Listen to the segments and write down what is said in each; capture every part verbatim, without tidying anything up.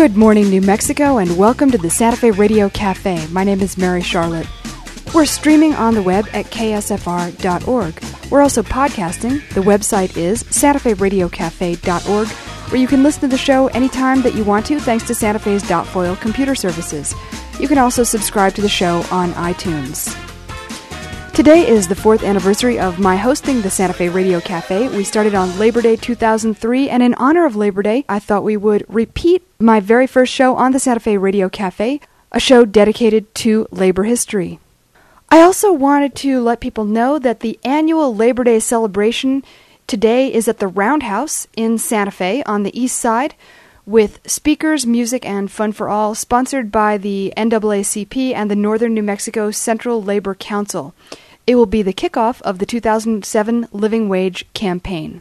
Good morning, New Mexico, and welcome to the Santa Fe Radio Cafe. My name is Mary Charlotte. We're streaming on the web at K S F R dot org. We're also podcasting. The website is Santa Fe Radio Cafe dot org, where you can listen to the show anytime that you want to, thanks to Santa Fe's .foil computer services. You can also subscribe to the show on iTunes. Today is the fourth anniversary of my hosting the Santa Fe Radio Cafe. We started on Labor Day two thousand three, and in honor of Labor Day, I thought we would repeat my very first show on the Santa Fe Radio Cafe, a show dedicated to labor history. I also wanted to let people know that the annual Labor Day celebration today is at the Roundhouse in Santa Fe on the east side, with speakers, music, and fun for all, sponsored by the N double A C P and the Northern New Mexico Central Labor Council. It will be the kickoff of the two thousand seven Living Wage campaign.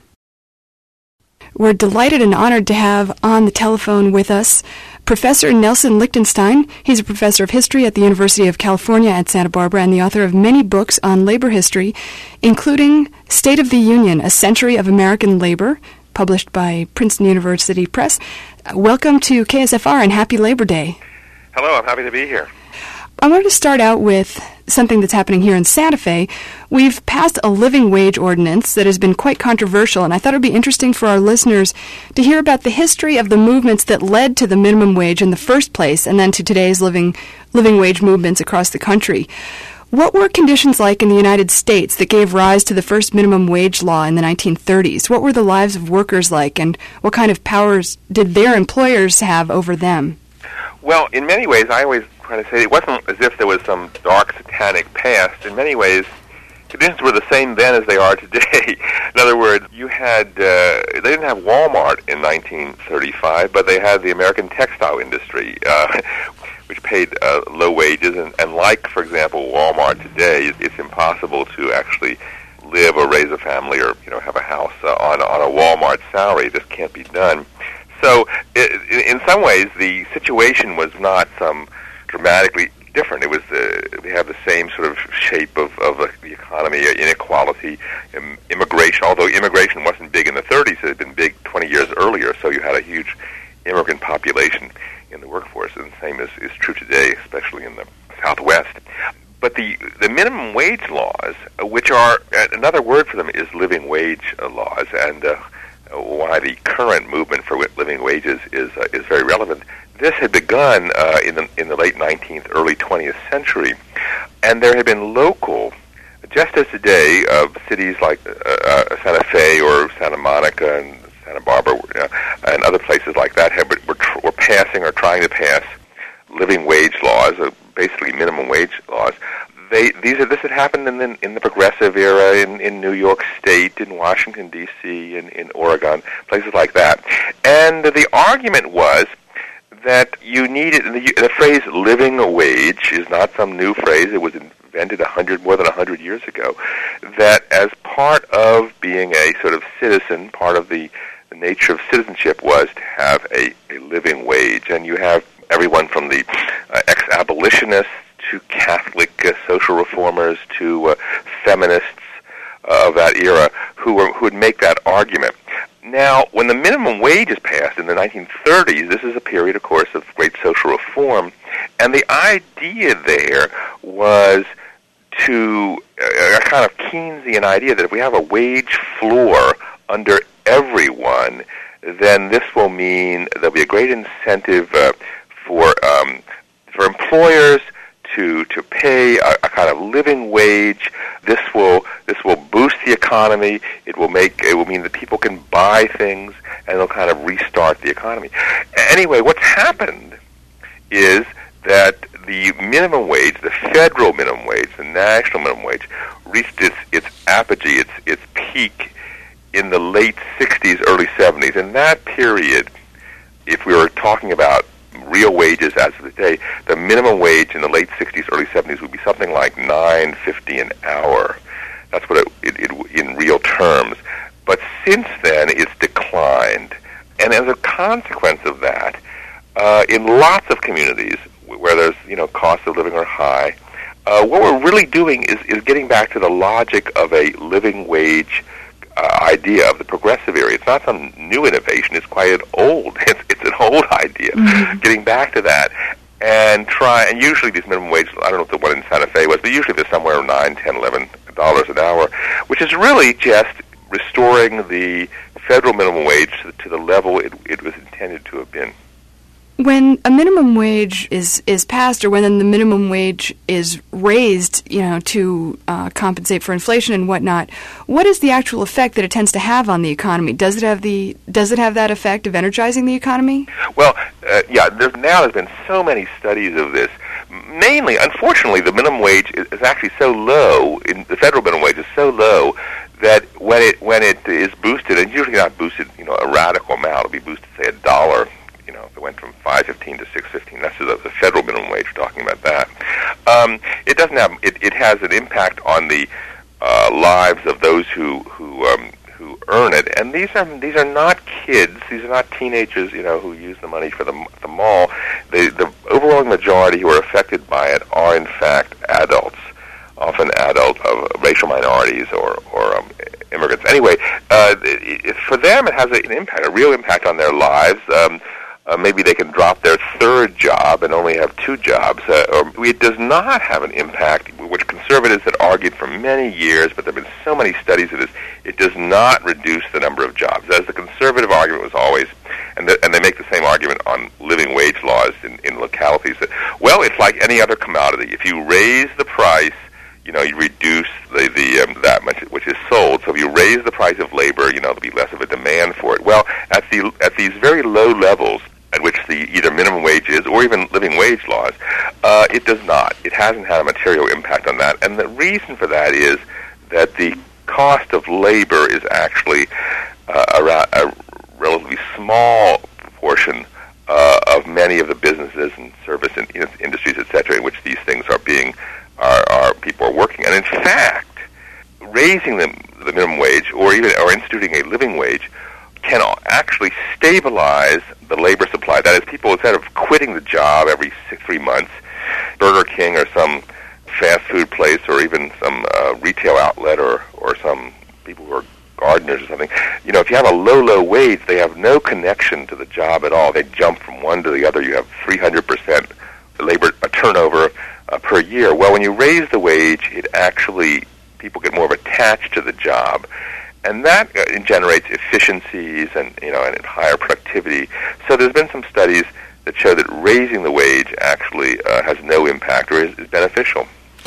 We're delighted and honored to have on the telephone with us Professor Nelson Lichtenstein. He's a professor of history at the University of California at Santa Barbara and the author of many books on labor history, including State of the Union, A Century of American Labor, published by Princeton University Press. Welcome to K S F R and happy Labor Day. Hello, I'm happy to be here. I wanted to start out with something that's happening here in Santa Fe. We've passed a living wage ordinance that has been quite controversial, and I thought it would be interesting for our listeners to hear about the history of the movements that led to the minimum wage in the first place, and then to today's living living wage movements across the country. What were conditions like in the United States that gave rise to the first minimum wage law in the nineteen thirties? What were the lives of workers like, and what kind of powers did their employers have over them? Well, in many ways, I always try to say it wasn't as if there was some dark satanic past. In many ways, conditions were the same then as they are today. In other words, you had, uh, they didn't have Walmart in nineteen thirty-five, but they had the American textile industry, uh, which paid uh, low wages. And, and like, for example, Walmart today, it's impossible to actually live or raise a family or, you know, have a house uh, on, on a Walmart salary. This can't be done. So, it, in some ways, the situation was not some dramatically different. It was uh, we have the same sort of shape of, of uh, the economy, uh, inequality, um, immigration. Although immigration wasn't big in the thirties, it had been big twenty years earlier. So you had a huge immigrant population in the workforce, and the same is, is true today, especially in the Southwest. But the the minimum wage laws, uh, which are uh, another word for them is living wage uh, laws, and uh, why the current movement for living wages is uh, is very relevant. This had begun uh, in the in the late nineteenth, early twentieth century, and there had been local, just as today, uh, cities like uh, uh, Santa Fe or Santa Monica and Santa Barbara uh, and other places like that have, were, tr- were passing or trying to pass living wage laws, uh, basically minimum wage laws. They, these are, this had happened in the, in the progressive era in, in New York State, in Washington, D C, in, in Oregon, places like that. And the argument was that you needed, the, the phrase living wage is not some new phrase. It was invented a hundred, more than a hundred years ago, that as part of being a sort of citizen, part of the, the nature of citizenship was to have a, a living wage. And you have everyone from the uh, ex-abolitionists to Catholic uh, social reformers to uh, feminists uh, of that era who were, who would make that argument. Now, when the minimum wage is passed in the nineteen thirties, this is a period, of course, of great social reform, and the idea there was to uh, a kind of Keynesian idea that if we have a wage floor under everyone, then this will mean there'll be a great incentive uh, for um, for employers to to pay a, a kind of living wage. This will this will boost the economy. It will make it will mean that people can buy things, and it'll kind of restart the economy. Anyway, what's happened is that the minimum wage, the federal minimum wage, the national minimum wage, reached its its apogee, its its peak in the late sixties, early seventies. In that period, if we were talking about real wages as of today, the minimum wage in the late sixties, early seventies would be something like nine fifty an hour. That's what it, it, it in real terms. But since then, it's declined, and as a consequence of that, uh, in lots of communities where there's you know costs of living are high, uh, what we're really doing is is getting back to the logic of a living wage uh, idea of the progressive era. It's not some new innovation. It's quite an old. It's, it's an old idea. Mm-hmm. Getting back to that. And try, and usually these minimum wage, I don't know what the one in Santa Fe was, but usually they're somewhere nine, ten, eleven dollars an hour, which is really just restoring the federal minimum wage to, to the level it, it was intended to have been. When a minimum wage is, is passed, or when the minimum wage is raised, you know, to uh, compensate for inflation and whatnot, what is the actual effect that it tends to have on the economy? Does it have the does it have that effect of energizing the economy? Well, uh, yeah. There's, now there's been so many studies of this. Mainly, unfortunately, the minimum wage is, is actually so low. In, the federal minimum wage is so low that when it when it is boosted, and usually not boosted, you know, a radical amount, it'll be boosted, say, a dollar. You know, if it went from five fifteen to six fifteen, that's the, the federal minimum wage. We're talking about that. Um, it doesn't have. It, it has an impact on the uh, lives of those who who um, who earn it. And these are these are not kids. These are not teenagers. You know, who use the money for the the mall. The the overwhelming majority who are affected by it are in fact adults, often adult of racial minorities or or um, immigrants. Anyway, uh, it, it, for them, it has a, an impact, a real impact on their lives. Um, Uh, maybe they can drop their third job and only have two jobs. Uh, or it does not have an impact, which conservatives had argued for many years, but there have been so many studies of this, it does not reduce the number of jobs. As the conservative argument was always, and, the, and they make the same argument on living wage laws in, in localities, that, well, it's like any other commodity. If you raise the price, you know, you reduce the, the um, that much which is sold. So if you raise the price of labor, you know, there'll be less of a demand for it. Well, at the at these very low levels at which the either minimum wage is or even living wage laws, uh, it does not. It hasn't had a material impact on that. And the reason for that is that the cost of labor is actually uh, around a relatively small proportion uh, of many of the businesses and service in, in industries, et cetera, in which these things are being Are, are people are working. And in fact, raising the, the minimum wage or even or instituting a living wage can actually stabilize the labor supply. That is, people, instead of quitting the job every six, three months, Burger King or some fast food place or even some uh, retail outlet or, or some people who are gardeners or something, you know, if you have a low, low wage, they have no connection to the job at all. They jump from one to the other. You have three hundred percent labor uh, turnover Uh, per year. Well, when you raise the wage, it actually, people get more of attached to the job, and that uh, generates efficiencies and, you know, and higher productivity. So there's been some studies that show that raising the wage actually uh, has no impact or is, is beneficial.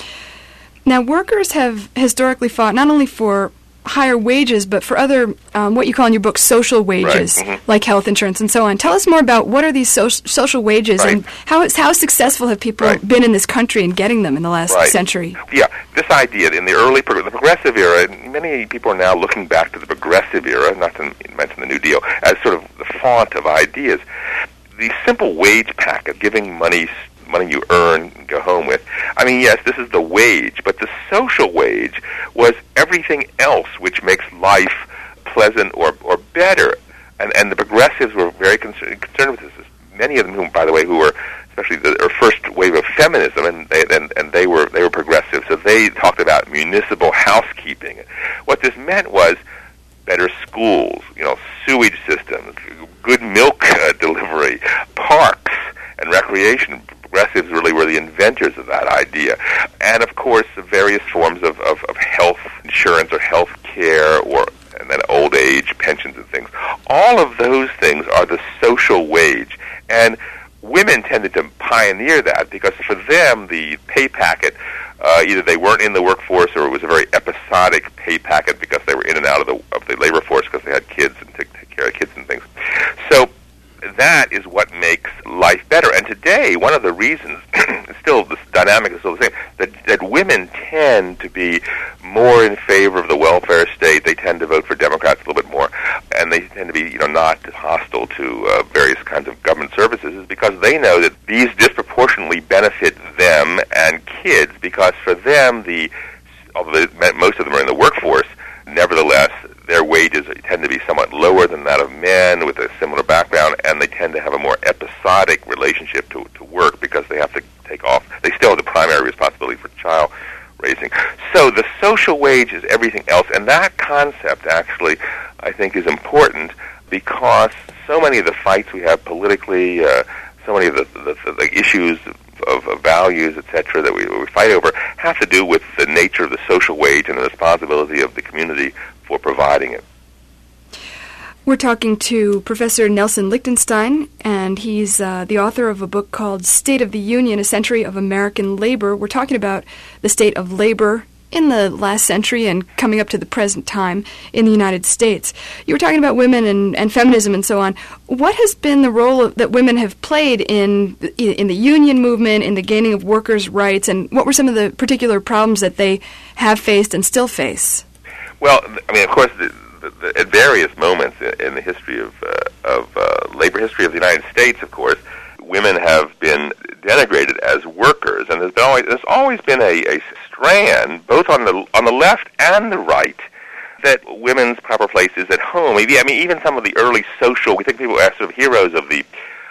Now, workers have historically fought not only for higher wages, but for other, um, what you call in your book, social wages, right. mm-hmm. like health insurance and so on. Tell us more about what are these so- social wages right. and how how successful have people right. been in this country in getting them in the last right. century? Yeah, this idea in the early, pro- the progressive era, many people are now looking back to the progressive era, not to mention the New Deal, as sort of the font of ideas. The simple wage packet, giving money money you earn and go home with. I mean, yes, this is the wage, but the social wage was everything else which makes life pleasant or, or better. And and the progressives were very concerned, concerned with this. Many of them, who, by the way, who were especially the or first wave of feminism, and they and, and they were they were progressive. So they talked about municipal housekeeping. What this meant was better schools, you know, sewage systems, good milk uh, delivery, parks, and recreation. Progressives really were the inventors of that idea. And, of course, the various forms of, of, of health insurance or health care or and then old age pensions and things. All of those things are the social wage. And women tended to pioneer that because for them the pay packet, uh, either they weren't in the workforce or it was a very episodic pay packet because they were in and out of the, of the labor force because they had kids and took care of kids and things. So that is what makes life better. And today, one of the reasons, still this dynamic is still the same, that, that women tend to be more in favor of the welfare state. They tend to vote for Democrats a little bit more, and they tend to be, you know, not hostile to uh, various kinds of government services, is because they know that these disproportionately benefit them and kids. Because for them, the although they, most of them are in the workforce, nevertheless, their wages tend to be somewhat lower than that of men with a similar background, and they tend to have a more episodic relationship to, to work because they have to take off. They still have the primary responsibility for child raising. So the social wage is everything else, and that concept actually, I think, is important because so many of the fights we have politically, uh, so many of the, the, the issues of, of values, et cetera, that we, we fight over have to do with the nature of the social wage and the responsibility of the community for providing it. We're talking to Professor Nelson Lichtenstein, and he's uh, the author of a book called State of the Union, A Century of American Labor. We're talking about the state of labor in the last century and coming up to the present time in the United States. You were talking about women and, and feminism and so on. What has been the role of, that women have played in in the union movement, in the gaining of workers' rights, and what were some of the particular problems that they have faced and still face? Well, I mean, of course, the, the, the, at various moments in, in the history of, uh, of uh, labor history of the United States, of course, women have been denigrated as workers, and there's been always there's always been a, a strand, both on the on the left and the right, that women's proper place is at home. Maybe I mean, even some of the early social, we think people are sort of heroes of the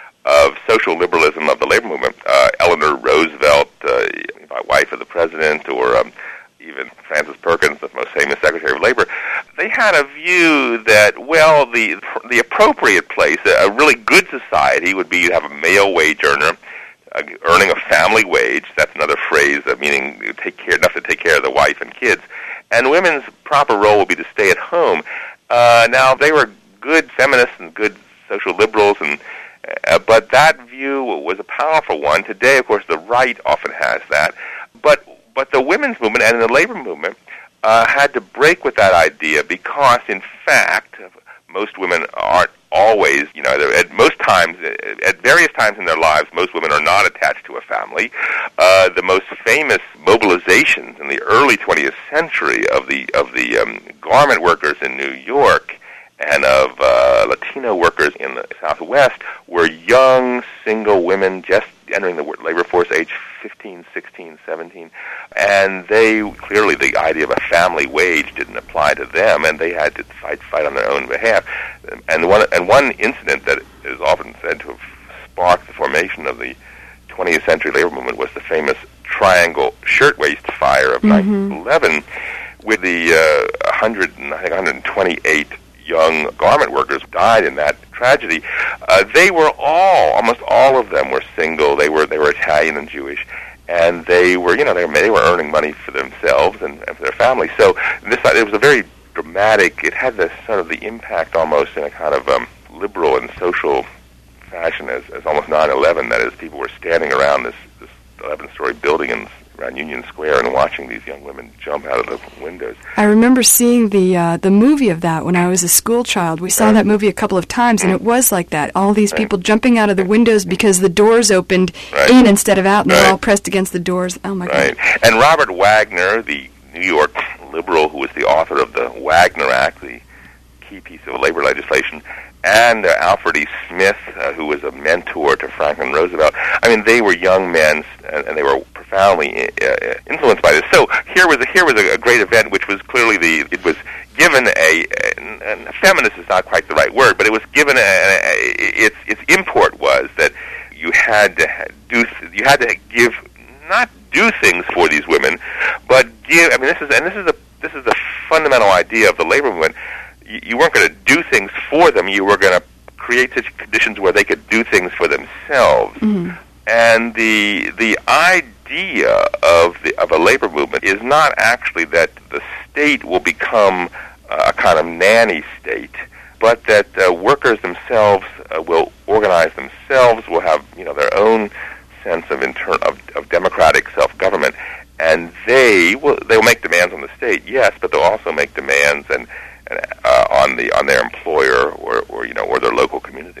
of social liberalism of the labor movement. Uh, Eleanor Roosevelt, uh, wife of the president, or um, even Frances Perkins, the most famous Secretary of Labor, they had a view that, well, the the appropriate place, a really good society, would be you have a male wage earner uh, earning a family wage. That's another phrase, uh, meaning take care enough to take care of the wife and kids. And women's proper role would be to stay at home. Uh, now, they were good feminists and good social liberals, and uh, but that view was a powerful one. Today, of course, the right often has that. But But the women's movement and the labor movement uh, had to break with that idea because, in fact, most women aren't always, you know, at most times, at various times in their lives, most women are not attached to a family. Uh, the most famous mobilizations in the early twentieth century of the of the um, garment workers in New York and of uh, Latino workers in the Southwest were young, single women just entering the labor force, age fifteen, sixteen, seventeen, and they, clearly the idea of a family wage didn't apply to them, and they had to fight fight on their own behalf. And one, and one incident that is often said to have sparked the formation of the twentieth century labor movement was the famous Triangle Shirtwaist Fire of mm-hmm. nineteen eleven, with the uh, one hundred, I think one hundred twenty-eight young garment workers died in that tragedy. Uh, they were all, almost all of them were single. They were they were Italian and Jewish, and they were, you know, they were, they were earning money for themselves and, and for their families. So this it was a very dramatic. It had this sort of the impact almost in a kind of um, liberal and social fashion as, as almost nine eleven. That is, people were standing around this this eleven-story building in around Union Square and watching these young women jump out of the windows. I remember seeing the uh, the movie of that when I was a school child. We saw right. that movie a couple of times, and it was like that. All these right. people jumping out of the windows because the doors opened right. in instead of out, and right. they're all pressed against the doors. Oh, my right. God. And Robert Wagner, the New York liberal who was the author of the Wagner Act, the key piece of labor legislation, and uh, Alfred E. Smith, uh, who was a mentor to Franklin Roosevelt. I mean, they were young men, and, and they were profoundly uh, influenced by this. So here was a, here was a, a great event, which was clearly the it was given a, and, and feminist is not quite the right word, but it was given a, a, its its import was that you had to do you had to give not do things for these women, but give. I mean, this is and this is a this is the fundamental idea of the labor movement. You weren't going to do things for them. You were going to create such conditions where they could do things for themselves. Mm-hmm. And the the idea of the of a labor movement is not actually that the state will become a kind of nanny state, but that uh, workers themselves uh, will organize themselves, will have, you know, their own sense of inter- of, of democratic self-government, and they will they will make demands on the state, yes, but they'll also make demands and. Uh, on the on their employer or, or you know or their local community.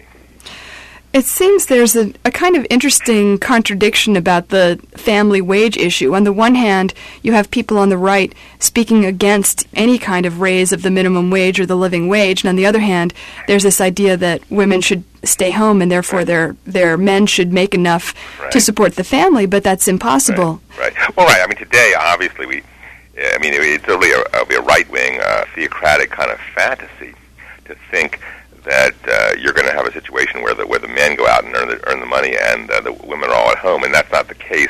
It seems there's a, a kind of interesting contradiction about the family wage issue. On the one hand, you have people on the right speaking against any kind of raise of the minimum wage or the living wage, and on the other hand, there's this idea that women should stay home and therefore right. their their men should make enough right. to support the family, but that's impossible. Right. right. Well, right. I mean, today, obviously, we. I mean, it's really a, a right-wing, uh, theocratic kind of fantasy to think that uh, you're going to have a situation where the where the men go out and earn the, earn the money and uh, the women are all at home, and that's not the case.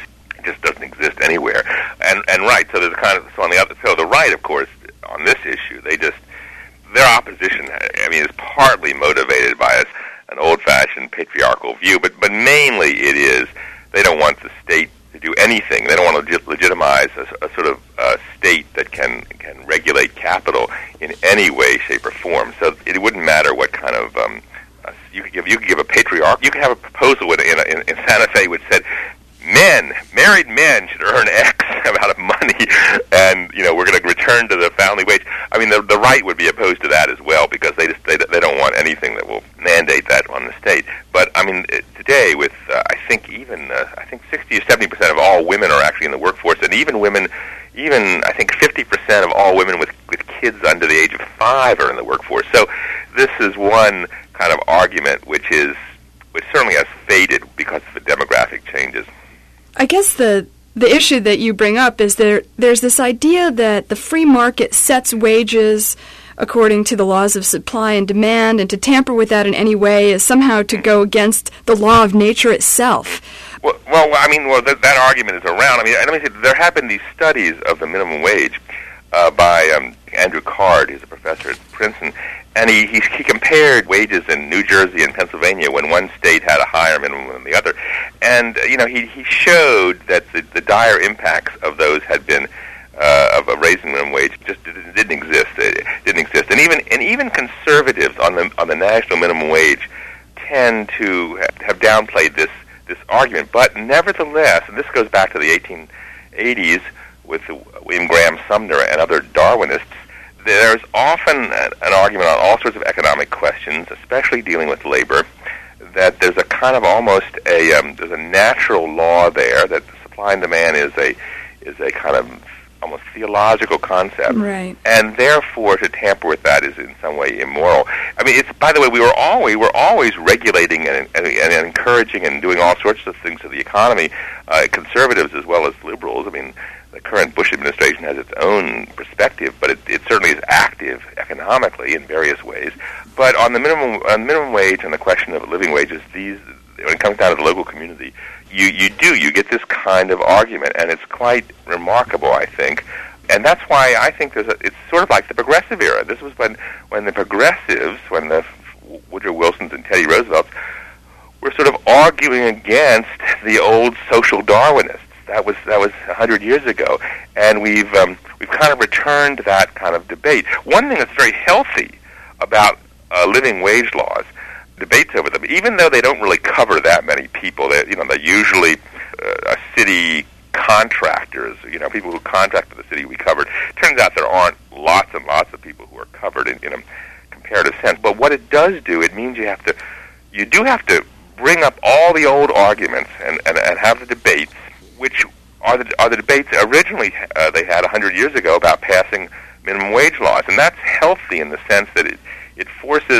just doesn't exist anywhere. And and right, so there's a kind of so on the other so the right, of course, on this issue, they just their opposition, I mean, is partly motivated by a, an old-fashioned patriarchal view, but but mainly it is they don't want the state to do anything. They don't want to legit- legitimize a, a sort of uh, state that can can regulate capital in any way, shape, or form. So it wouldn't matter what kind of um, uh, you could give. You could give a patriarch. You could have a proposal in, in, in Santa Fe which said, men, married men should earn X amount of money, and you know we're going to return to the family wage. I mean, the, the right would be opposed to that as well because they just they, they don't want anything that will mandate that on the state. But I mean, today with uh, I think even uh, I think sixty or seventy percent of all women are actually in the workforce, and even women, even I think fifty percent of all women with with kids under the age of five are in the workforce. So this is one kind of argument which is which certainly has faded because of the demographic changes. I guess the the issue that you bring up is there there's this idea that the free market sets wages according to the laws of supply and demand, and to tamper with that in any way is somehow to go against the law of nature itself. Well, well I mean, well, th- that argument is around. I mean, let me say, there have been these studies of the minimum wage uh, by um, Andrew Card, who's a professor at Princeton, and he, he he compared wages in New Jersey and Pennsylvania when one state had a higher minimum than the other, and uh, you know he he showed that the, the dire impacts of those had been uh, of a raising minimum wage just didn't, didn't exist. It didn't exist, and even and even conservatives on the on the national minimum wage tend to have, have downplayed this this argument. But nevertheless, and this goes back to the eighteen eighties with William Graham Sumner and other Darwinists. There's often an argument on all sorts of economic questions, especially dealing with labor, that there's a kind of almost a um, there's a natural law there that supply and demand is a is a kind of almost theological concept, right? And therefore, to tamper with that is in some way immoral. I mean, it's by the way, we were always we're always regulating and, and, and encouraging and doing all sorts of things to the economy, uh, conservatives as well as liberals. I mean, the current Bush administration has its own perspective, but it, it certainly is active economically in various ways. But on the minimum on minimum wage and the question of living wages, these when it comes down to the local community, you, you do you get this kind of argument, and it's quite remarkable, I think. And that's why I think there's a, it's sort of like the progressive era. This was when when the progressives, when the Woodrow Wilsons and Teddy Roosevelts were sort of arguing against the old social Darwinists. That was that was a hundred years ago, and we've um, we've kind of returned to that kind of debate. One thing that's very healthy about uh, living wage laws, debates over them, even though they don't really cover that many people. They, you know, they're usually uh, city contractors. You know, people who contract for the city we covered. Turns out there aren't lots and lots of people who are covered in, in a comparative sense. But what it does do, it means you have to, you do have to bring up all the old arguments and and, and have the debates, which are the, are the debates originally uh, they had a hundred years ago about passing minimum wage laws. And that's healthy in the sense that it, it forces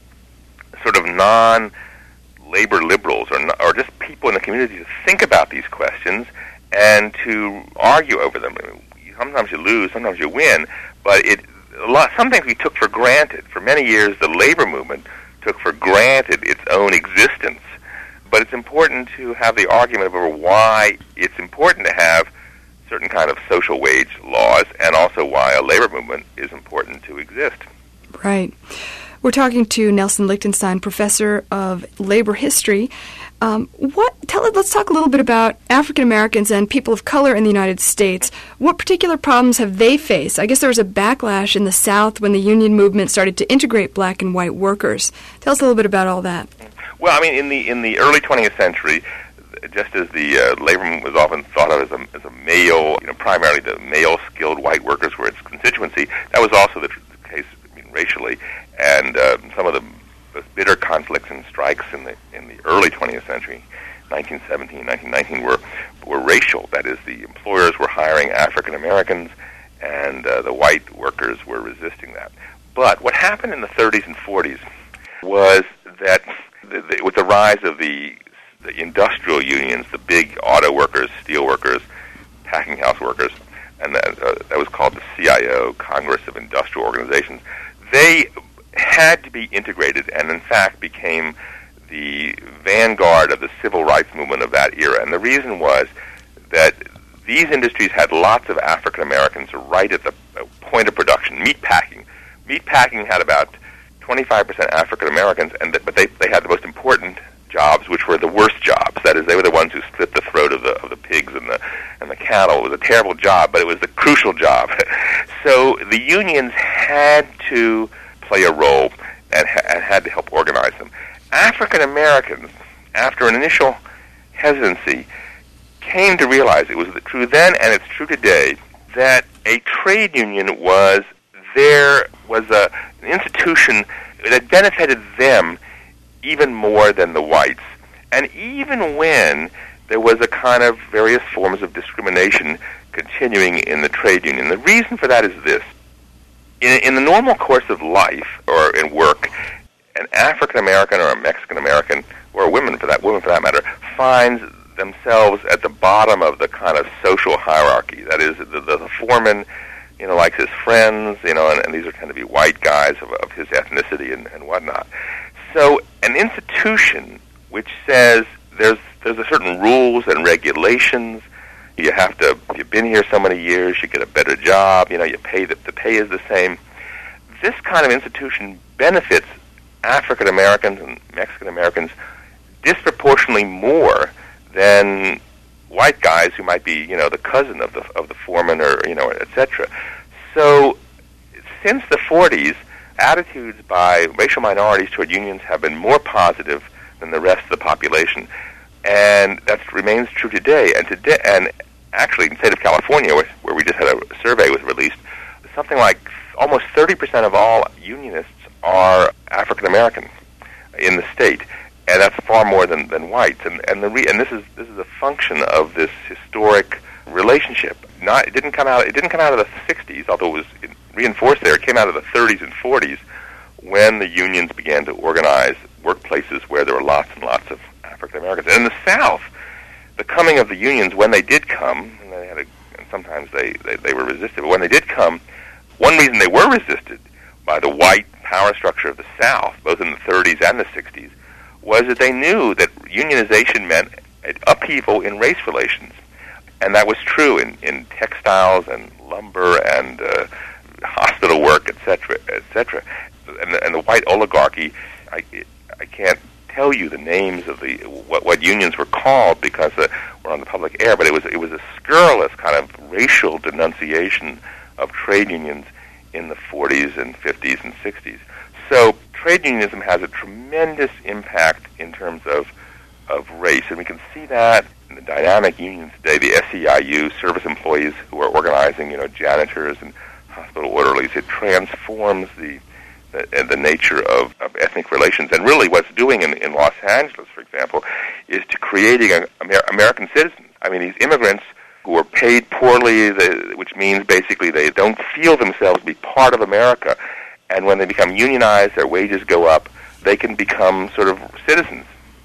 sort of non-labor liberals or, or just people in the community to think about these questions and to argue over them. I mean, sometimes you lose, sometimes you win, but it a lot, some things we took for granted. For many years, the labor movement took for granted its own existence. But it's important to have the argument over why it's important to have certain kind of social wage laws and also why a labor movement is important to exist. Right. We're talking to Nelson Lichtenstein, professor of labor history. Um, what? Tell us. Let's talk a little bit about African Americans and people of color in the United States. What particular problems have they faced? I guess there was a backlash in the South when the union movement started to integrate black and white workers. Tell us a little bit about all that. Well, I mean, in the in the early twentieth century, just as the uh, labor movement was often thought of as a, as a male, you know, primarily the male skilled white workers were its constituency, that was also the, the case, I mean, racially. And uh, some of the, the bitter conflicts and strikes in the in the early twentieth century, nineteen seventeen, nineteen nineteen, were were racial. That is, the employers were hiring African Americans, and uh, the white workers were resisting that. But what happened in the thirties and forties was that the, the, with the rise of the, the industrial unions, the big auto workers, steel workers, packing house workers, and that, uh, that was called the C I O, Congress of Industrial Organizations, they had to be integrated and, in fact, became the vanguard of the civil rights movement of that era. And the reason was that these industries had lots of African Americans right at the point of production. Meat packing. Meat packing had about twenty-five percent African Americans, and th- but they, they had the most important jobs, which were the worst jobs. That is, they were the ones who slit the throat of the of the pigs and the and the cattle. It was a terrible job, but it was the crucial job. So the unions had to play a role and, ha- and had to help organize them. African Americans, after an initial hesitancy, came to realize, it was true then and it's true today, that a trade union was there was a, an institution that benefited them even more than the whites. And even when there was a kind of various forms of discrimination continuing in the trade union. The reason for that is this. In, in the normal course of life, or in work, an African American or a Mexican American, or a woman for that woman for that matter, finds themselves at the bottom of the kind of social hierarchy. That is, the, the, the foreman, you know, likes his friends, you know, and, and these are tend to be white guys of, of his ethnicity and, and whatnot. So an institution which says there's there's a certain rules and regulations. You have to, if you've been here so many years, you get a better job, you know, you pay, the, the pay is the same. This kind of institution benefits African Americans and Mexican Americans disproportionately more than white guys who might be, you know, the cousin of the of the foreman, or, you know, et cetera. So since the forties, attitudes by racial minorities toward unions have been more positive than the rest of the population, and that remains true today. And today, and actually, in the state of California, where, where we just had a survey was released, something like almost thirty percent of all unionists are African American in the state, and that's far more than, than whites. And and the re, and this is this is a function of this historic relationship. Not it didn't come out it didn't come out of the sixties, although it was reinforced there. It came out of the thirties and forties, when the unions began to organize workplaces where there were lots and lots of African Americans. And in the South, the coming of the unions, when they did come, and they had a, and sometimes they, they, they were resisted, but when they did come, one reason they were resisted by the white power structure of the South, both in the thirties and the sixties, was that they knew that unionization meant upheaval in race relations. And that was true in, in textiles and lumber and uh, hospital work, et cetera, et cetera. And the, and the white oligarchy, I, I can't tell you the names of the what, what unions were called because uh, we're on the public air, but it was it was a scurrilous kind of racial denunciation of trade unions in the forties and fifties and sixties. So trade unionism has a tremendous impact in terms of of race, and we can see that in the dynamic unions today, the S E I U, service employees who are organizing, you know, janitors and hospital orderlies. It transforms the the, the nature of, of ethnic relations. And really what's doing in, in Los Angeles, for example, is to creating a, Amer- American citizens. I mean, these immigrants who are paid poorly, they, which means basically they don't feel themselves to be part of America. And when they become unionized, their wages go up, they can become sort of citizens.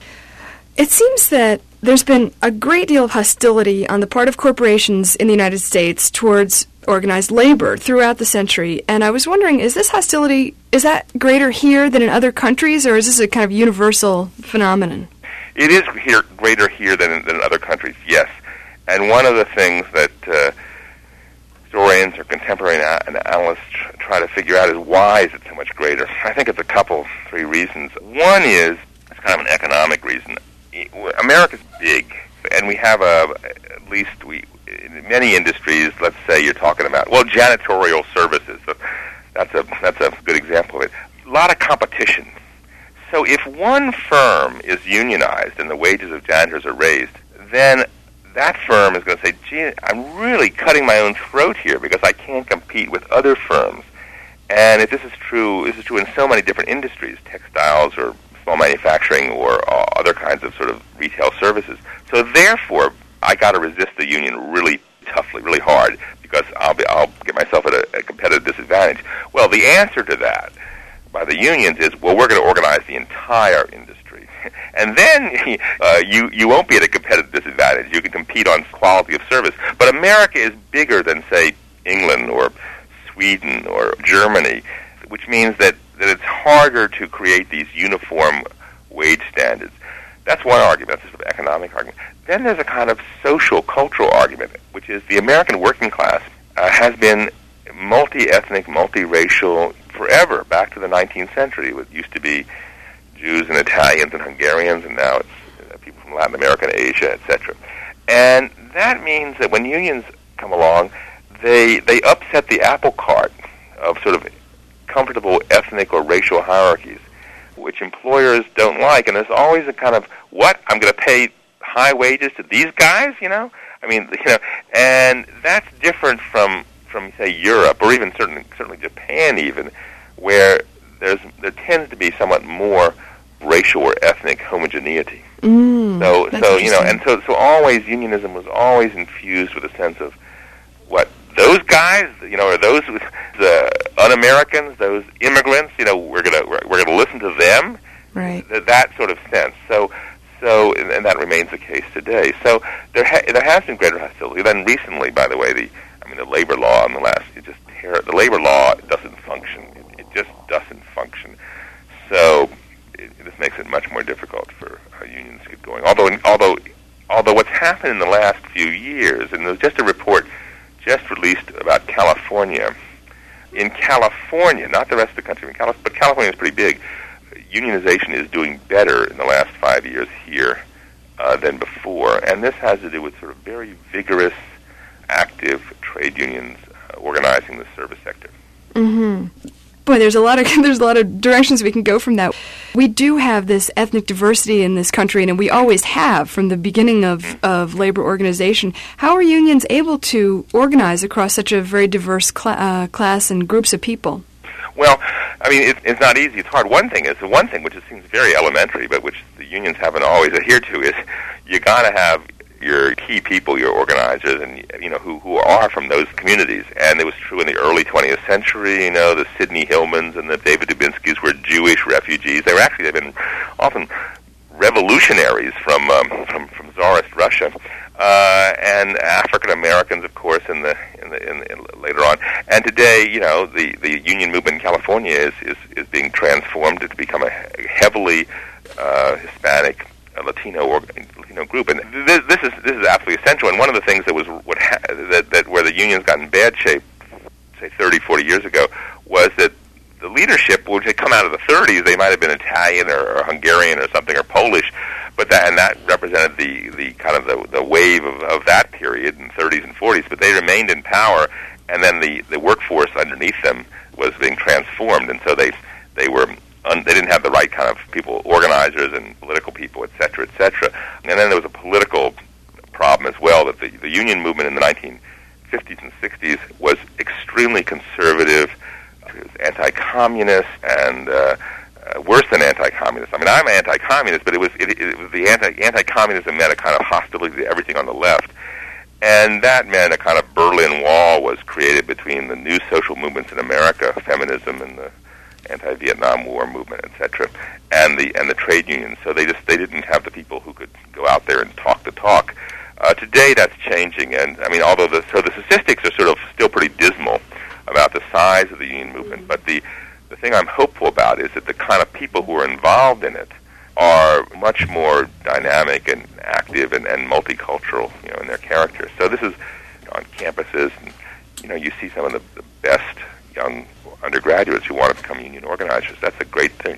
It seems that there's been a great deal of hostility on the part of corporations in the United States towards organized labor throughout the century, and I was wondering, is this hostility, is that greater here than in other countries, or is this a kind of universal phenomenon? It is here, greater here than in, than in other countries, yes. And one of the things that uh, historians or contemporary ana- analysts tr- try to figure out is why is it so much greater? I think it's a couple, three reasons. One is, it's kind of an economic reason. America's big, and we have a, at least we, in many industries, let's say you're talking about, well, janitorial services. So that's a that's a good example of it. A lot of competition. So if one firm is unionized and the wages of janitors are raised, then that firm is going to say, gee, I'm really cutting my own throat here because I can't compete with other firms. And if this is true, this is true in so many different industries, textiles or small manufacturing or uh, other kinds of sort of retail services. So therefore, I got to resist the union really toughly, really hard, because I'll be I'll get myself at a, a competitive disadvantage. Well, the answer to that by the unions is, well, we're going to organize the entire industry, and then uh, you you won't be at a competitive disadvantage. You can compete on quality of service. But America is bigger than, say, England or Sweden or Germany, which means that that it's harder to create these uniform wage standards. That's one argument. That's sort of economic argument. Then there's a kind of social, cultural argument, which is the American working class uh, has been multi-ethnic, multi-racial forever, back to the nineteenth century. It used to be Jews and Italians and Hungarians, and now it's uh, people from Latin America and Asia, et cetera. And that means that when unions come along, they they upset the apple cart of sort of comfortable ethnic or racial hierarchies, which employers don't like. And there's always a kind of, what, I'm going to pay high wages to these guys, you know? I mean, you know, and that's different from, from say, Europe, or even certainly, certainly Japan even, where there's there tends to be somewhat more racial or ethnic homogeneity. Mm, so, so you know, and so, so always, unionism was always infused with a sense of, what, those guys, you know, are those the un-Americans, those immigrants, you know, we're gonna we're, we're gonna listen to them, right? Th- that sort of sense. So, so, and, and that remains the case today. So there ha- there has been greater hostility. Then recently, by the way, the I mean the labor law in the last it just ter- the labor law doesn't function. It, it just doesn't function. So it, this makes it much more difficult for uh, unions to get going. Although although although what's happened in the last few years, and there's just a report just released about California. In California, not the rest of the country, in Calif- but California is pretty big. Unionization is doing better in the last five years here uh, than before, and this has to do with sort of very vigorous, active trade unions uh, organizing the service sector. Mm-hmm. Boy, there's a lot of there's a lot of directions we can go from that. We do have this ethnic diversity in this country, and we always have from the beginning of, of labor organization. How are unions able to organize across such a very diverse cl- uh, class and groups of people? Well, I mean, it's, it's not easy. It's hard. One thing is the one thing which it seems very elementary, but which the unions haven't always adhered to, is you got to have your key people, your organizers, and you know who who are from those communities. And it was true in the early twentieth century. You know, the Sidney Hillmans and the David Dubinskys were Jewish refugees. They were actually they've been often revolutionaries from um, from from Tsarist Russia, uh, and African Americans, of course, in the in the, in the in, later on. And today, you know, the the union movement in California is is, is being transformed to become a heavily uh, Hispanic, uh, Latino or Latino group. And this, this is this is absolutely essential. And one of the things that was what ha- that that where the unions got in bad shape, say thirty, forty years ago, was that the leadership, which had come out of the thirties, they might have been Italian or, or Hungarian or something, or Polish, but that and that represented the, the kind of the, the wave of, of that period in thirties and forties. But they remained in power, and then the, the workforce underneath them was being transformed, and so they they were un, they didn't have the right kind of people, organizers and political people, et cetera, et cetera. And then there was a political problem as well, that the, the union movement in the nineteen fifties and sixties was extremely conservative. It was anti-communist and uh, uh, worse than anti-communist. I mean, I'm anti-communist, but it was it, it was the anti anti-communism meant a kind of hostility to everything on the left, and that meant a kind of Berlin Wall was created between the new social movements in America, feminism and the anti-Vietnam War movement, et cetera, and the and the trade unions. So they just they didn't have the people who could go out there and talk the talk. Uh, today, that's changing, and I mean, although the so the statistics are sort of still pretty dismal about the size of the union movement, but the the thing I'm hopeful about is that the kind of people who are involved in it are much more dynamic and active and, and multicultural, you know, in their character. So this is you know, on campuses, and you know, you see some of the, the best young undergraduates who want to become union organizers. That's a great thing.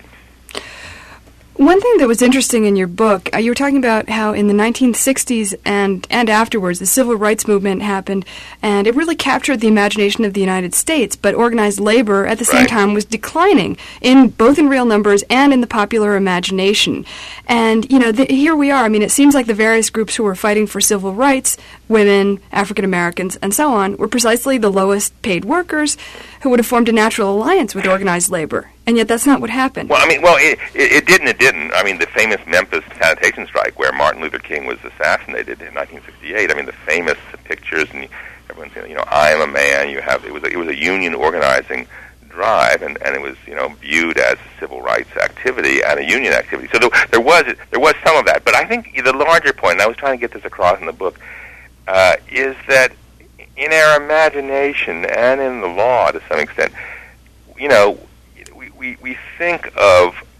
One thing that was interesting in your book, uh, you were talking about how in the nineteen sixties and, and afterwards, the civil rights movement happened, and it really captured the imagination of the United States, but organized labor at the same right. time was declining, in both in real numbers and in the popular imagination. And, you know, the, here we are. I mean, it seems like the various groups who were fighting for civil rights, women, African Americans, and so on, were precisely the lowest paid workers who would have formed a natural alliance with organized labor. And yet that's not what happened. Well, I mean, well, it, it, it didn't, it didn't. I mean, the famous Memphis sanitation strike where Martin Luther King was assassinated in nineteen sixty-eight, I mean, the famous pictures, and everyone's saying, you know, I am a man, you have, it was a, it was a union organizing drive, and, and it was, you know, viewed as a civil rights activity and a union activity. So there, there was there was some of that. But I think the larger point, and I was trying to get this across in the book, uh, is that in our imagination and in the law to some extent, you know, we, we think of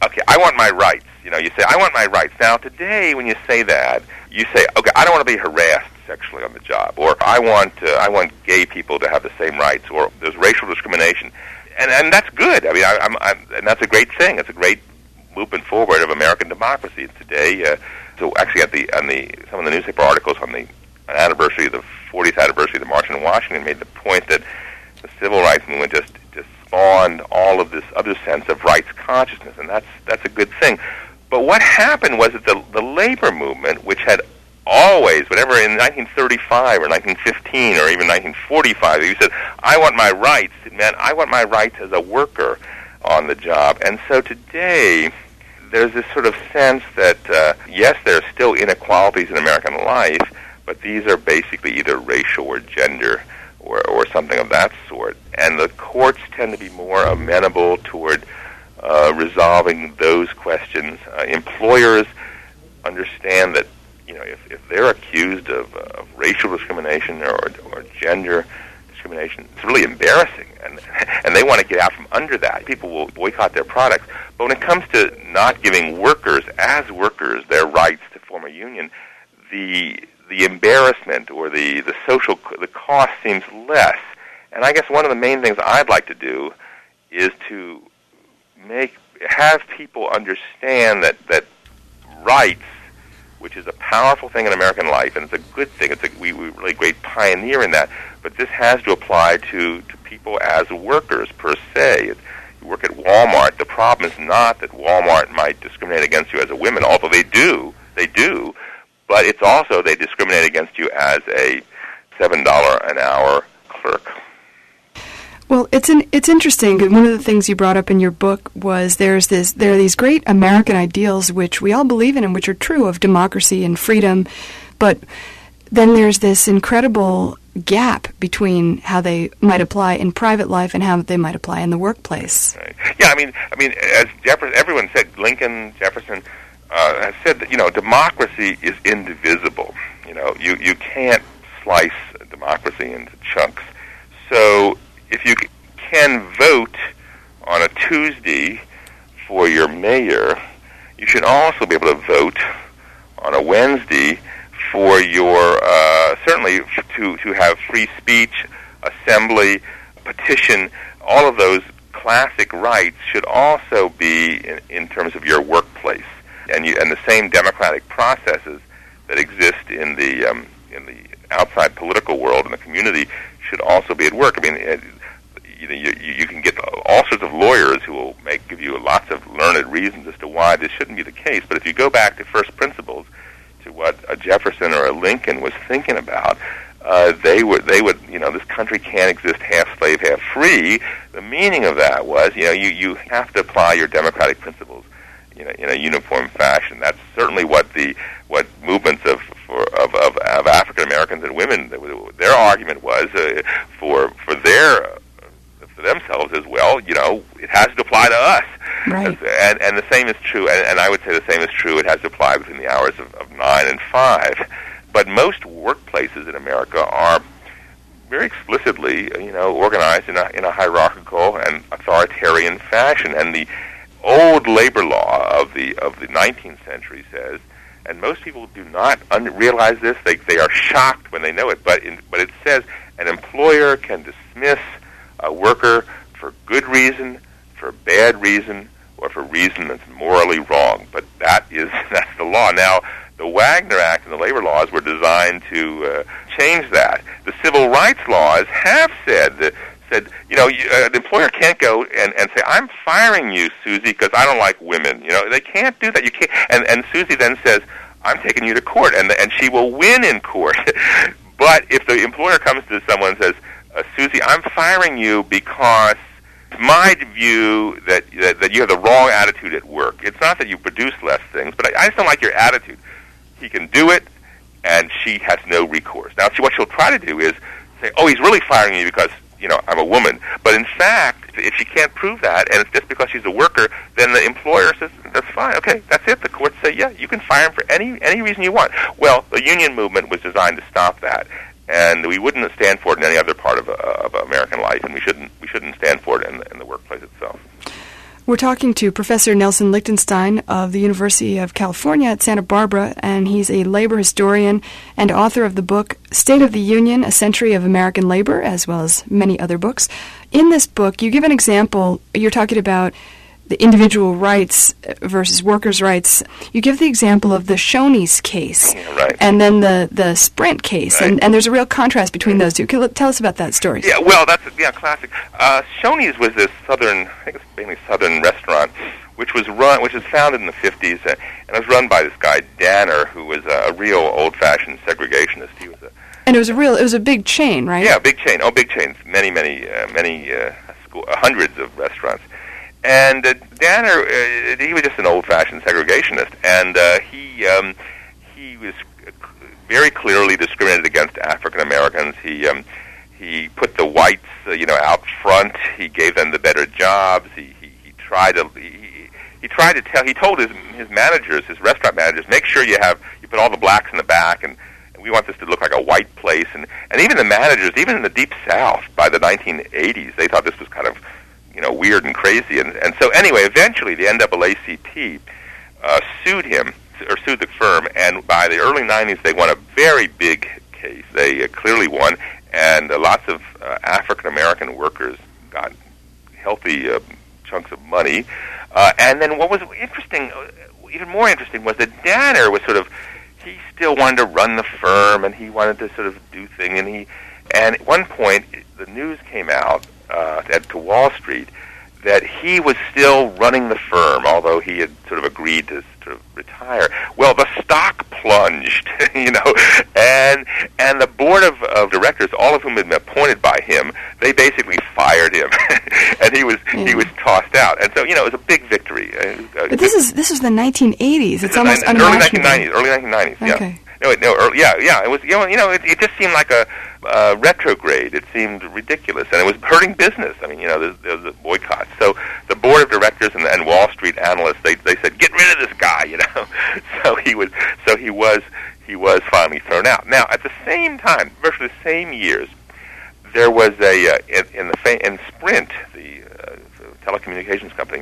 okay, I want my rights. You know, you say, I want my rights. Now, today, when you say that, you say, okay, I don't want to be harassed sexually on the job, or I want uh, I want gay people to have the same rights, or there's racial discrimination, and and that's good. I mean, I, I'm, I'm and that's a great thing. It's a great movement forward of American democracy today. Uh, so actually, at the on the some of the newspaper articles on the anniversary, the fortieth anniversary of the March on Washington, made the point that the civil rights movement just just spawned all of this other sense of rights consciousness, and that's that's a good thing. But what happened was that the the labor movement, which had always, whenever in nineteen thirty-five or nineteen fifteen or even nineteen forty-five, you said, I want my rights, it meant I want my rights as a worker on the job. And so today, there's this sort of sense that, uh, yes, there are still inequalities in American life, but these are basically either racial or gender or, or something of that sort. And the courts tend to be more amenable toward uh, resolving those questions. Uh, employers understand that, you know, if, if they're accused of, uh, of racial discrimination or, or gender discrimination, it's really embarrassing, and and they want to get out from under that. People will boycott their products. But when it comes to not giving workers, as workers, their rights to form a union, the the embarrassment or the, the social the cost seems less. And I guess one of the main things I'd like to do is to make have people understand that that rights, which is a powerful thing in American life, and it's a good thing. It's a, we, we're really a great pioneer in that. But this has to apply to, to people as workers, per se. It, you work at Walmart. The problem is not that Walmart might discriminate against you as a woman, although they do. They do. But it's also they discriminate against you as a seven dollars an hour clerk. Well, it's an, it's interesting. One of the things you brought up in your book was there's this there are these great American ideals which we all believe in and which are true of democracy and freedom, but then there's this incredible gap between how they might apply in private life and how they might apply in the workplace. Right. Yeah, I mean, I mean, as Jefferson, everyone said, Lincoln, Jefferson uh, has said that, you know, democracy is indivisible. You know, you you can't slice democracy into chunks. So if you can vote on a Tuesday for your mayor, you should also be able to vote on a Wednesday for your, uh, certainly to, to have free speech, assembly, petition. All of those classic rights should also be in, in terms of your workplace. And, you, and the same democratic processes that exist in the, um, in the outside political world and the community should also be at work. I mean, it, You, know, you, you can get all sorts of lawyers who will make give you lots of learned reasons as to why this shouldn't be the case. But if you go back to first principles, to what a Jefferson or a Lincoln was thinking about, uh, they would they would you know this country can't exist half slave, half free. The meaning of that was you know you, you have to apply your democratic principles you know in a uniform fashion. That's certainly what the what movements of for of of, of African Americans and women their argument was uh, for for their. For themselves as well, you know, it has to apply to us. Right. And, and the same is true, and, and I would say the same is true, it has to apply between the hours of, of nine and five. But most workplaces in America are very explicitly, you know, organized in a, in a hierarchical and authoritarian fashion. And the old labor law of the of the nineteenth century says, and most people do not un- realize this, they, they are shocked when they know it, but in, but it says an employer can dismiss a worker for good reason, for bad reason, or for reason that's morally wrong. But that is that's the law. Now, the Wagner Act and the labor laws were designed to uh, change that. The civil rights laws have said that said you know you, uh, the employer can't go and, and say I'm firing you, Susie, because I don't like women. You know they can't do that. You can't. And and Susie then says I'm taking you to court, and and she will win in court. But if the employer comes to someone and says, Uh, Susie, I'm firing you because it's my view that, that that you have the wrong attitude at work. It's not that you produce less things, but I, I just don't like your attitude. He can do it, and she has no recourse. Now, she, what she'll try to do is say, oh, he's really firing me because, you know, I'm a woman. But in fact, if she can't prove that, and it's just because she's a worker, then the employer says, that's fine, okay, that's it. The courts say, yeah, you can fire him for any any reason you want. Well, the union movement was designed to stop that. And we wouldn't stand for it in any other part of, uh, of American life, and we shouldn't we shouldn't stand for it in the, in the workplace itself. We're talking to Professor Nelson Lichtenstein of the University of California at Santa Barbara, and he's a labor historian and author of the book State of the Union, A Century of American Labor, as well as many other books. In this book, you give an example. You're talking about the individual rights versus workers' rights. You give the example of the Shoney's case, yeah, right. and then the, the Sprint case, right. and, and there's a real contrast between those two. Can you tell us about that story? Yeah, well, that's yeah, classic. Uh, Shoney's was this southern, I think it's mainly southern restaurant, which was run, which was founded in the fifties, uh, and it was run by this guy Danner, who was a, a real old-fashioned segregationist. He was a and it was a real, it was a big chain, right? Yeah, big chain. Oh, big chains. Many, many, uh, many uh, school, uh, hundreds of restaurants. And uh, Danner, uh, he was just an old-fashioned segregationist, and uh, he um, he was very clearly discriminated against African Americans. He um, he put the whites, uh, you know, out front. He gave them the better jobs. He he, he tried to he, he tried to tell. He told his his managers, his restaurant managers, make sure you have you put all the blacks in the back, and, and we want this to look like a white place. And and even the managers, even in the Deep South, by the nineteen eighties, they thought this was kind of, you know, weird and crazy. And, and so anyway, eventually the N double A C P uh, sued him, or sued the firm, and by the early nineties they won a very big case. They uh, clearly won, and uh, lots of uh, African-American workers got healthy uh, chunks of money. Uh, and then what was interesting, uh, even more interesting, was that Danner was sort of, he still wanted to run the firm, and he wanted to sort of do things, and he, and at one point the news came out Uh, at, to Wall Street that he was still running the firm, although he had sort of agreed to sort of retire. Well, the stock plunged, you know, and and the board of, of directors, all of whom had been appointed by him, they basically fired him, and he was mm. he was tossed out. And so, you know, it was a big victory. Uh, but this is this was the nineteen eighties. It's almost nine, early nineteen nineties. Early nineteen nineties. Okay. Yeah. No, no, early, yeah, yeah. It was, you know, you know, it, it just seemed like a uh, retrograde. It seemed ridiculous, and it was hurting business. I mean, you know, there, there was a boycott. So the board of directors and, and Wall Street analysts, they they said, get rid of this guy, you know. so he was, so he was, he was finally thrown out. Now, at the same time, virtually the same years, there was a uh, in, in the fa- in Sprint, the uh, telecommunications company,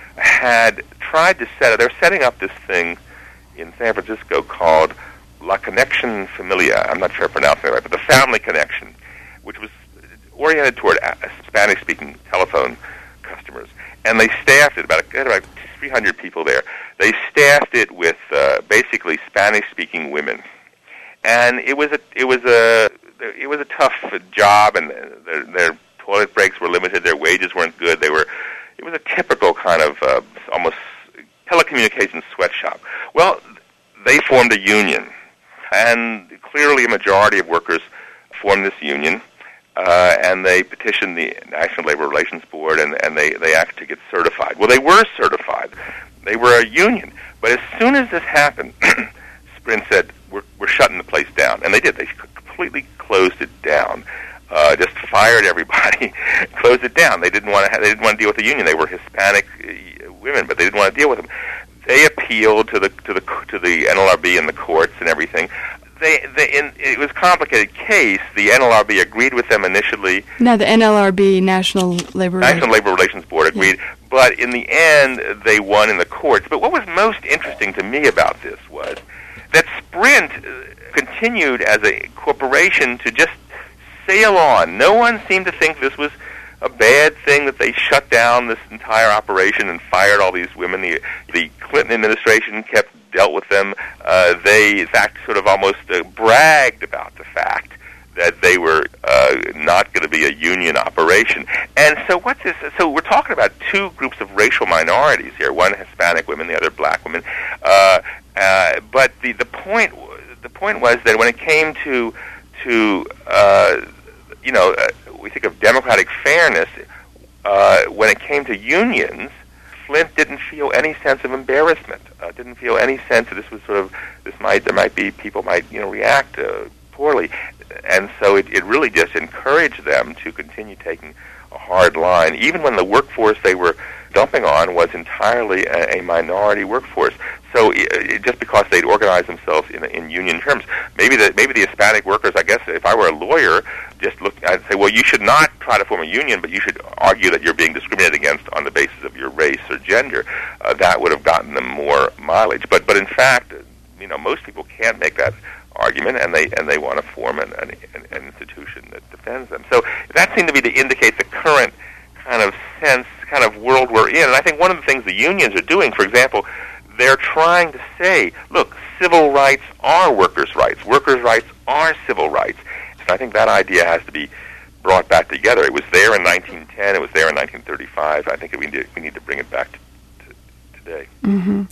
had tried to set. They were setting up this thing in San Francisco called La Connection Familia. I'm not sure I'm pronouncing it right, but the Family Connection, which was oriented toward Spanish-speaking telephone customers. And they staffed it, about, about three hundred people there. They staffed it with uh, basically Spanish-speaking women. And it was a it was a it was a tough job, and their, their toilet breaks were limited. Their wages weren't good. They were it was a typical kind of uh, almost telecommunications sweatshop. Well, they formed a union. And clearly a majority of workers formed this union, uh, and they petitioned the National Labor Relations Board, and, and they, they asked to get certified. Well, they were certified. They were a union. But as soon as this happened, Sprint said, we're, we're shutting the place down. And they did. They completely closed it down. Uh, just fired everybody, closed it down. They didn't want to. Ha- they didn't want to deal with the union. They were Hispanic uh, women, but they didn't want to deal with them. They appealed to the to the to the N L R B and the courts and everything. They, they in, it was a complicated case. The N L R B agreed with them initially. No, the N L R B, National Labor National Labor Relations Board, agreed. Yeah. But in the end, they won in the courts. But what was most interesting to me about this was that Sprint continued as a corporation to just sail on. No one seemed to think this was a bad thing that they shut down this entire operation and fired all these women. The, the Clinton administration kept dealt with them. Uh, they, in fact, sort of almost uh, bragged about the fact that they were uh, not going to be a union operation. And so what's this? So we're talking about two groups of racial minorities here, one Hispanic women, the other black women. Uh, uh, but the, the point the point was that when it came to, to uh, you know, uh, we think of democratic fairness, uh, when it came to unions, Flint didn't feel any sense of embarrassment. Uh, didn't feel any sense that this was sort of this might there might be people might you know react uh, poorly, and so it, it really just encouraged them to continue taking a hard line, even when the workforce they were dumping on was entirely a, a minority workforce. So it, it, just because they'd organized themselves in, in union terms, maybe the maybe the Hispanic workers, I guess, if I were a lawyer, just look, I'd say, well, you should not try to form a union, but you should argue that you're being discriminated against on the basis of your your race or gender. Uh, that would have gotten them more mileage. But but in fact, you know, most people can't make that argument, and they and they want to form an, an, an institution that defends them. So that seemed to me to indicate the current kind of sense, kind of world we're in. And I think one of the things the unions are doing, for example, they're trying to say, look, civil rights are workers' rights. Workers' rights are civil rights. And I think that idea has to be brought back together. It was there in nineteen ten. It was there in nineteen thirty-five. I think we need, we need to bring it back to, to today. Mm-hmm.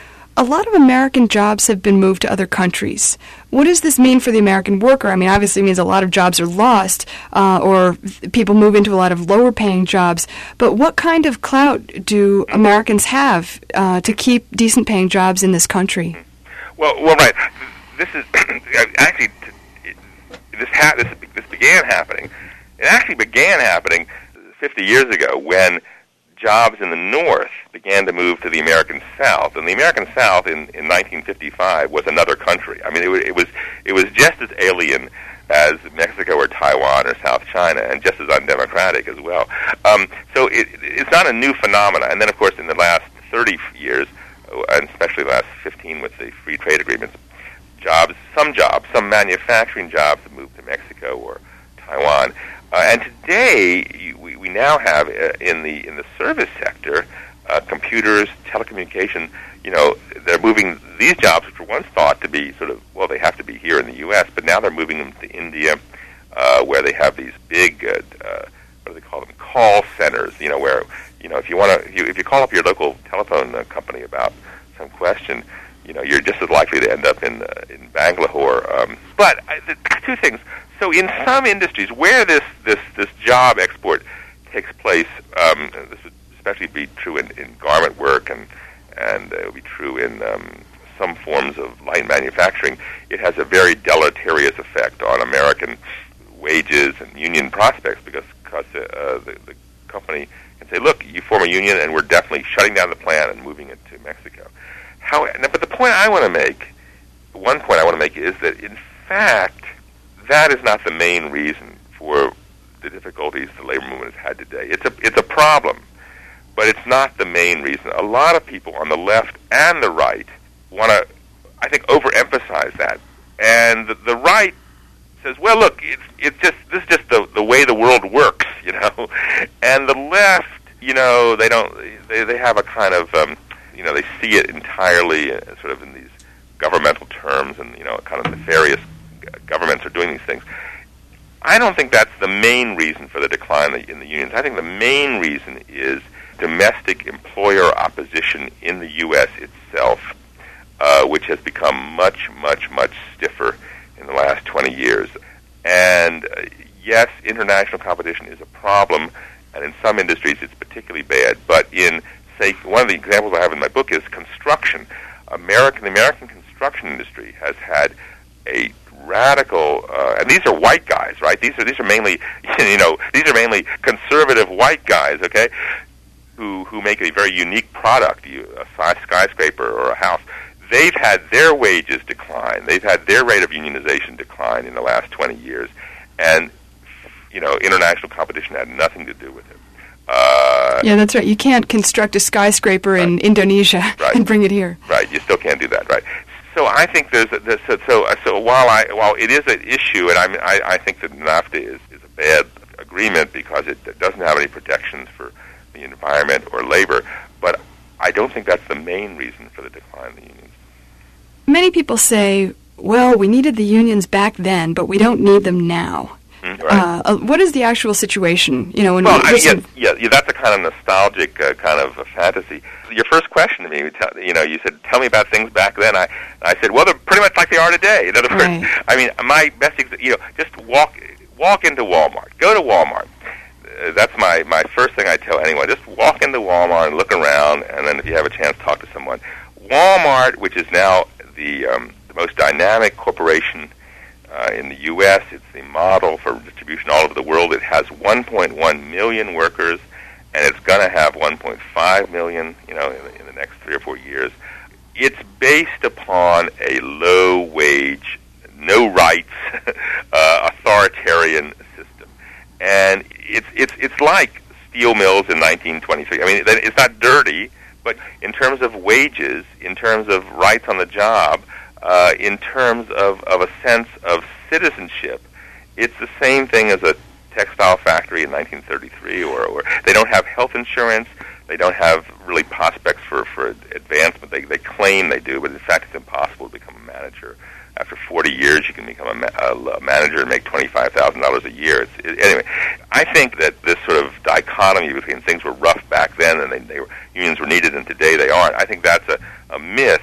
A lot of American jobs have been moved to other countries. What does this mean for the American worker? I mean, obviously it means a lot of jobs are lost, uh, or people move into a lot of lower-paying jobs. But what kind of clout do Americans have uh, to keep decent-paying jobs in this country? Well, well, right. This is actually it, this, ha- this this began happening. It actually began happening fifty years ago when jobs in the North began to move to the American South, and the American South in, in nineteen fifty-five was another country. I mean, it, it was it was just as alien as Mexico or Taiwan or South China, and just as undemocratic as well. Um, so it, it's not a new phenomena. And then, of course, in the last thirty years, and especially the last fifteen with the free trade agreements, jobs, some jobs, some manufacturing jobs have moved to Mexico or Taiwan. Uh, and today, we, we now have uh, in the in the service sector, uh, computers, telecommunication. You know, they're moving these jobs, which were once thought to be sort of, well, they have to be here in the U S, but now they're moving them to India, uh, where they have these big, uh, uh, what do they call them, call centers. You know, where you know if you want to, if you, if you call up your local telephone uh, company about some question, you know, you're just as likely to end up in uh, in Bangalore. Um, but uh, the, two things. So in some industries where this, this, this job export takes place, um, this would especially be true in, in garment work, and and it would be true in um, some forms of light manufacturing, it has a very deleterious effect on American wages and union prospects, because, because uh, the, the company can say, look, you form a union and we're definitely shutting down the plant and moving it to Mexico. How, but the point I want to make, one point I want to make is that, in fact, that is not the main reason for the difficulties the labor movement has had today. It's a it's a problem, but it's not the main reason. A lot of people on the left and the right want to, I think, overemphasize that. And the, the right says, well, look, it's it's just this is just the the way the world works, you know. And the left, you know, they don't they they have a kind of um, you know, they see it entirely uh, sort of in these governmental terms, and you know, kind of nefarious governments are doing these things. I don't think that's the main reason for the decline in the unions. I think the main reason is domestic employer opposition in the U S itself, uh, which has become much, much, much stiffer in the last twenty years. And uh, yes, international competition is a problem, and in some industries it's particularly bad. But in, say, one of the examples I have in my book is construction. American, the American construction industry has had a radical, uh, and these are white guys, right? These are these are mainly, you know, these are mainly conservative white guys, okay, who who make a very unique product, you, a skyscraper or a house. They've had their wages decline. They've had their rate of unionization decline in the last twenty years, and you know, international competition had nothing to do with it. Uh, yeah, that's right. You can't construct a skyscraper right. in Indonesia right. and bring it here. Right. You still can't do that, right? So I think there's, a, there's a, so so while I while it is an issue, and I I, I think that NAFTA is, is a bad agreement because it doesn't have any protections for the environment or labor, but I don't think that's the main reason for the decline in the unions. Many people say, well, we needed the unions back then, but we don't need them now. Mm, right. uh, what is the actual situation? You know, when well, we I mean, yeah, yeah, yeah, that's a kind of nostalgic uh, kind of a fantasy. Your first question to me, you know, you said, "Tell me about things back then." I, I said, "Well, they're pretty much like they are today." In other words, right. I mean, my best, ex- you know, just walk, walk into Walmart, go to Walmart. Uh, that's my my first thing I tell anyone. Just walk into Walmart and look around, and then if you have a chance, talk to someone. Walmart, which is now the um, the most dynamic corporation Uh, in the U S, it's the model for distribution all over the world. It has one point one million workers, and it's going to have one point five million, you know, in the, in the next three or four years. It's based upon a low-wage, no-rights, uh, authoritarian system, and it's it's it's like steel mills in nineteen twenty-three. I mean, it's not dirty, but in terms of wages, in terms of rights on the job, uh, in terms of, of a sense of citizenship, it's the same thing as a textile factory in nineteen thirty-three, or, or they don't have health insurance, they don't have really prospects for, for advancement. They, they claim they do, but in fact it's impossible to become a manager. After forty years, you can become a, ma- a manager and make twenty-five thousand dollars a year. It's, it, anyway, I think that this sort of dichotomy between things were rough back then and they, they were, unions were needed and today they aren't, I think that's a, a myth,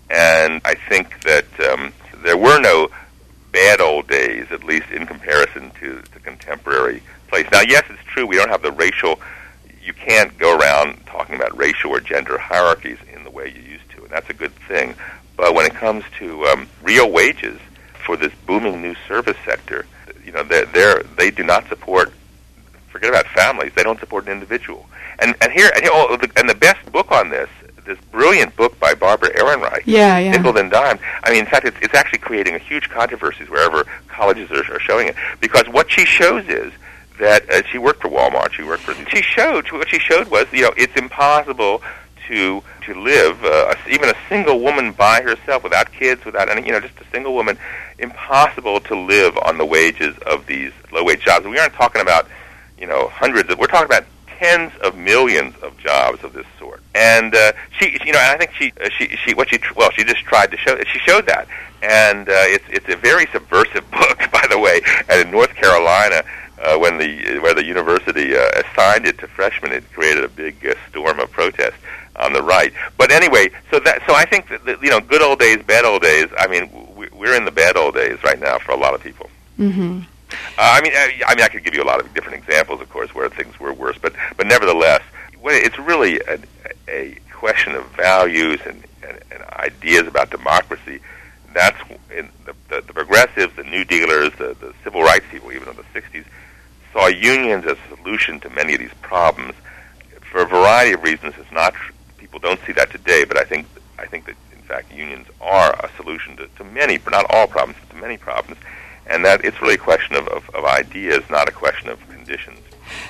and I think that um, there were no bad old days, at least in comparison to the contemporary place. Now, yes, it's true, we don't have the racial, you can't go around talking about racial or gender hierarchies in the way you used to, and that's a good thing. But when it comes to um, real wages for this booming new service sector, you know, they're, they're, they do not support, forget about families, they don't support an individual. And, and here, and, here, oh, the, and the best book on this, this brilliant book by Barbara Ehrenreich, yeah, yeah. Nickel and Dime. I mean, in fact, it's, it's actually creating a huge controversies wherever colleges are, are showing it, because what she shows is that uh, she worked for Walmart. She worked for. She showed what she showed was, you know, it's impossible to to live, uh, even a single woman by herself, without kids, without any, you know, just a single woman, impossible to live on the wages of these low-wage jobs. We aren't talking about, you know, hundreds of. We're talking about tens of millions of jobs of this sort. And uh, she, you know, and I think she, uh, she, she, what she, well, she just tried to show. She showed that, and uh, it's it's a very subversive book, by the way. And in North Carolina, uh, when the where the university uh, assigned it to freshmen, it created a big uh, storm of protest on the right. But anyway, so that so I think that, that, you know, good old days, bad old days. I mean, we're in the bad old days right now for a lot of people. Mm-hmm. Uh, I mean, I, I mean, I could give you a lot of different examples, of course, where things were worse. But but nevertheless, it's really a, a question of values and, and, and ideas about democracy. That's in the, the, the progressives, the New Dealers, the, the civil rights people, even in the sixties, saw unions as a solution to many of these problems. For a variety of reasons, it's not. People don't see that today, but I think I think that in fact unions are a solution to, to many, but not all problems, but to many problems. And that it's really a question of, of, of ideas, not a question of conditions.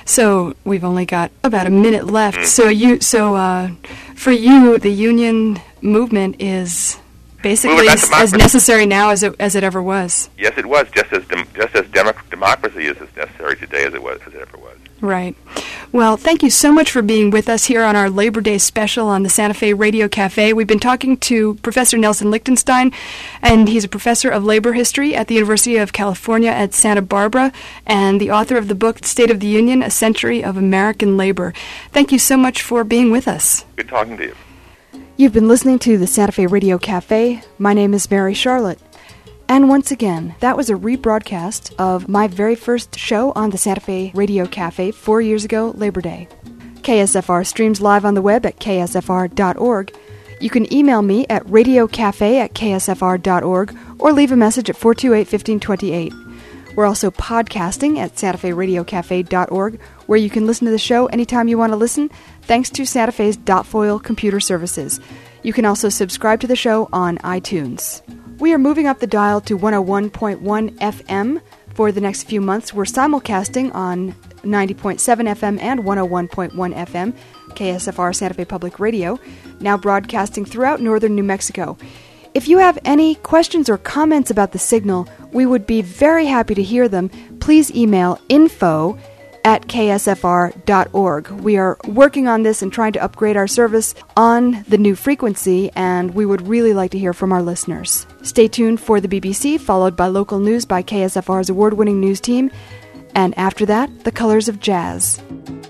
So we've only got about a minute left. Mm-hmm. So you, so uh, for you, the union movement is basically as, as necessary now as it as it ever was. Yes, it was. Just as dem- just as demo- democracy is as necessary today as it was as it ever was. Right. Well, thank you so much for being with us here on our Labor Day special on the Santa Fe Radio Cafe. We've been talking to Professor Nelson Lichtenstein, and he's a professor of labor history at the University of California at Santa Barbara, and the author of the book State of the Union, A Century of American Labor. Thank you so much for being with us. Good talking to you. You've been listening to the Santa Fe Radio Cafe. My name is Mary Charlotte. And once again, that was a rebroadcast of my very first show on the Santa Fe Radio Cafe four years ago, Labor Day. K S F R streams live on the web at k s f r dot org. You can email me at radiocafe at k s f r dot org or leave a message at four two eight, one five two eight. We're also podcasting at santa fe radio cafe dot org, where you can listen to the show anytime you want to listen, thanks to Santa Fe's Dot Foil computer services. You can also subscribe to the show on iTunes. We are moving up the dial to one oh one point one F M. For the next few months, we're simulcasting on ninety point seven F M and one oh one point one F M, K S F R Santa Fe Public Radio, now broadcasting throughout northern New Mexico. If you have any questions or comments about the signal, we would be very happy to hear them. Please email info at k s f r dot org. We are working on this and trying to upgrade our service on the new frequency, and we would really like to hear from our listeners. Stay tuned for the B B C, followed by local news by K S F R's award-winning news team, and after that, the colors of jazz.